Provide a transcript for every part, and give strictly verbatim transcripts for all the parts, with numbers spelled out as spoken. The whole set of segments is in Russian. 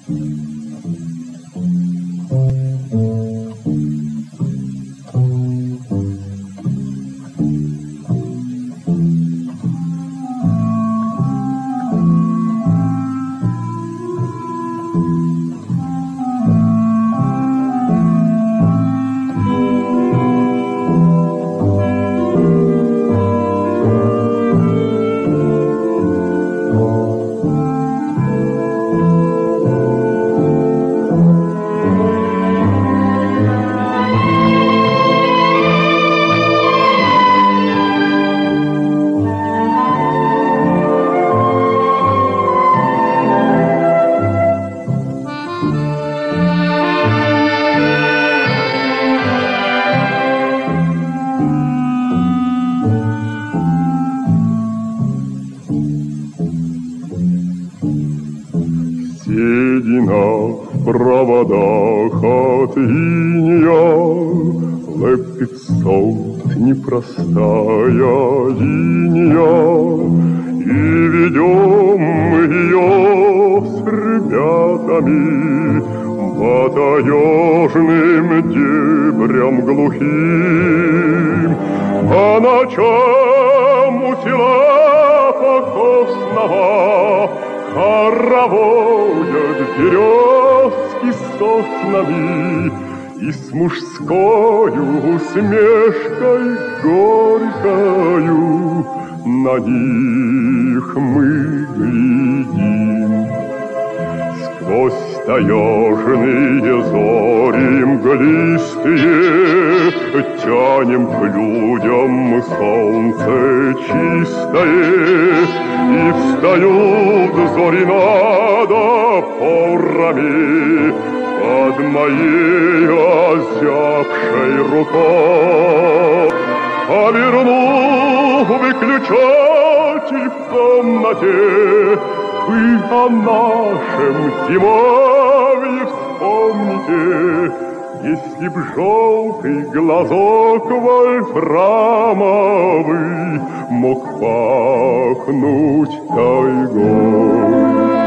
Седина в проводах от инея, Лэ пятьсот непростая линия, И ведем мы ее с ребятами По таежным дебрям глухим, А ночам у села покосного хороводят березки с соснами, И с мужскою усмешкой горькою На них мы глядим. Сквозь таежные зори мглистые Тянем к людям солнце чистое, И встают зори над опорами Под моей озябшей рукой. Повернув выключатель в комнате, Вы о нашем зимовье вспомните, Если б желтый глазок вольфрамовый Мог пахнуть тайгой.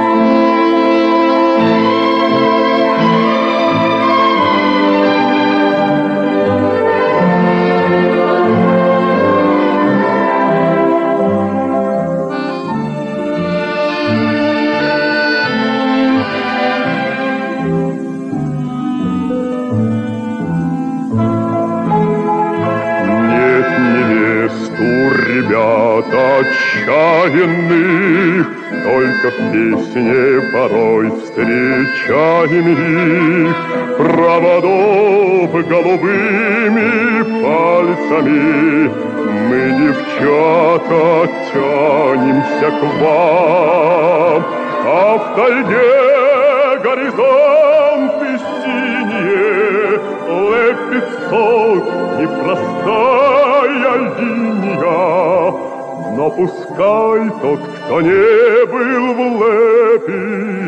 Ребят отчаянных только в песне порой встречаем их. Проводов голубыми пальцами мы, девчата, тянемся к вам, А в тайге горизонты синие, Лэ пятьсот непростая линия. Но пускай тот, кто не был в Лэпи,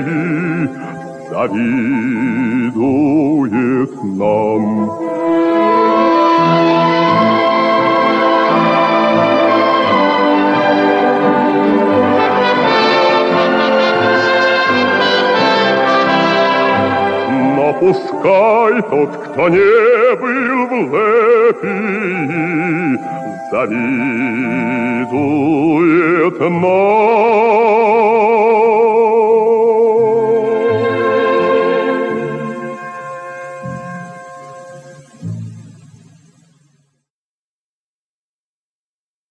завидует нам. Но пускай тот, кто не был в Лэпи, завидует нам.